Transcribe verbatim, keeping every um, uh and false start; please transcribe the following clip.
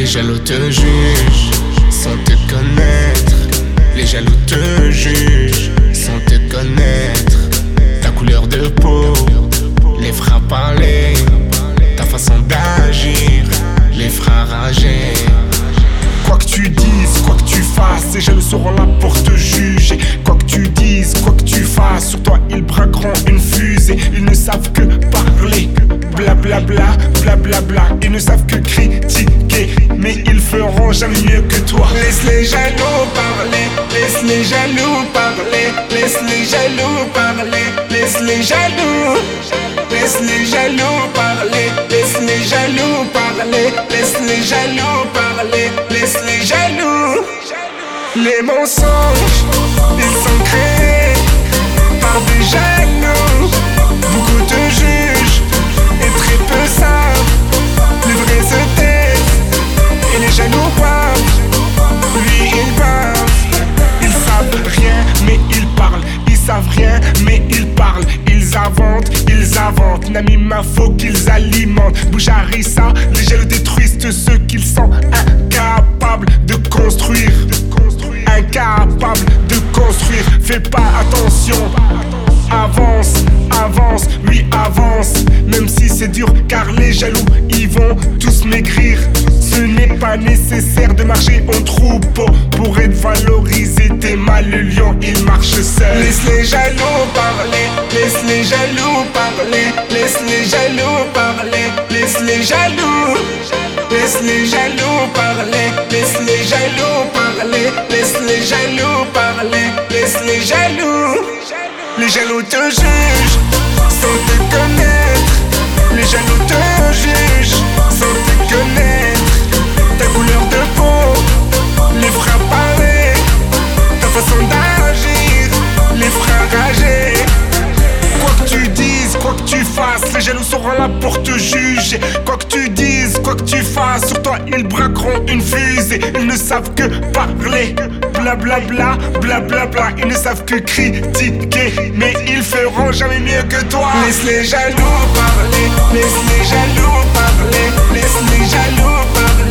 Les jaloux te jugent sans te connaître. Les jaloux te jugent sans te connaître. Ta couleur de peau les fera parler. Ta façon d'agir les fera rager. Quoi que tu dises, quoi que tu fasses, ces jaloux seront là pour te juger. Quoi que tu dises, quoi que tu fasses, sur toi ils braqueront une fusée. Ils ne savent que parler, blablabla, bla, bla, bla, bla. Ils ne savent que critiquer, mais ils feront jamais mieux que toi. Laisse les jaloux parler, laisse les jaloux parler, laisse les jaloux parler, laisse les jaloux. Laisse les jaloux parler, laisse les jaloux parler, laisse les jaloux parler, laisse les jaloux. Les mensonges, ils sont créés par des jaloux. Beaucoup te jugent et très peu savent. Les vrais se taisent et les jaloux parlent. Lui il parle, ils savent rien mais ils parlent. Ils savent rien mais ils parlent. Ils inventent, ils inventent. Nami ma faut qu'ils alimentent. Boujarissa, les jaloux détruisent ceux qu'ils sont incapables de construire. Incapable de construire. Fais pas attention. Avance, avance, oui avance. Même si c'est dur car les jaloux ils vont tous maigrir. Ce n'est pas nécessaire de marcher en troupeau pour être valorisé. T'es mal, le lion il marche seul. Laisse les jaloux parler, laisse les jaloux parler, laisse les jaloux parler, laisse les jaloux. Laisse les jaloux parler, laisse les jaloux parler, laisse les jaloux parler, laisse les jaloux. Les jaloux te jugent sans te connaître. Les jaloux te jugent sans te connaître. Ta couleur de peau les fera parler. Ta façon d'agir les fera rager. Quoi que tu dises, quoi que tu fasses, les jaloux seront là pour te juger. Quoi que tu dises, quoi que tu fasses, sur toi ils braqueront une fusée. Ils ne savent que parler, blablabla, blablabla. Ils ne savent que critiquer, mais ils feront jamais mieux que toi. Laisse les jaloux parler, laisse les jaloux parler, laisse les jaloux parler.